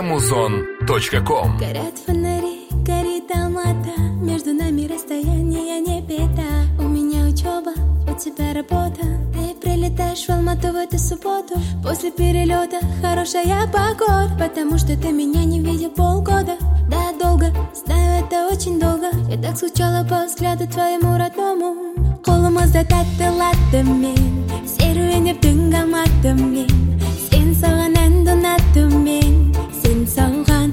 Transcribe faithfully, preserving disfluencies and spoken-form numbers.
эмузон точка ком. Горят фонари, горит Алмата, между нами расстояние не беда. У меня учеба, у тебя работа. Ты прилетаешь в Алмату в эту субботу. После перелета хорошая погода, потому что ты меня не видел полгода. Да, долго, знаю, это очень долго. Я так скучала по взгляду твоему родному. Қолымызда тәтті-латтымен, серуендеп түнгі алматымен. Сен салған әнді ұнаттым мен, сен салған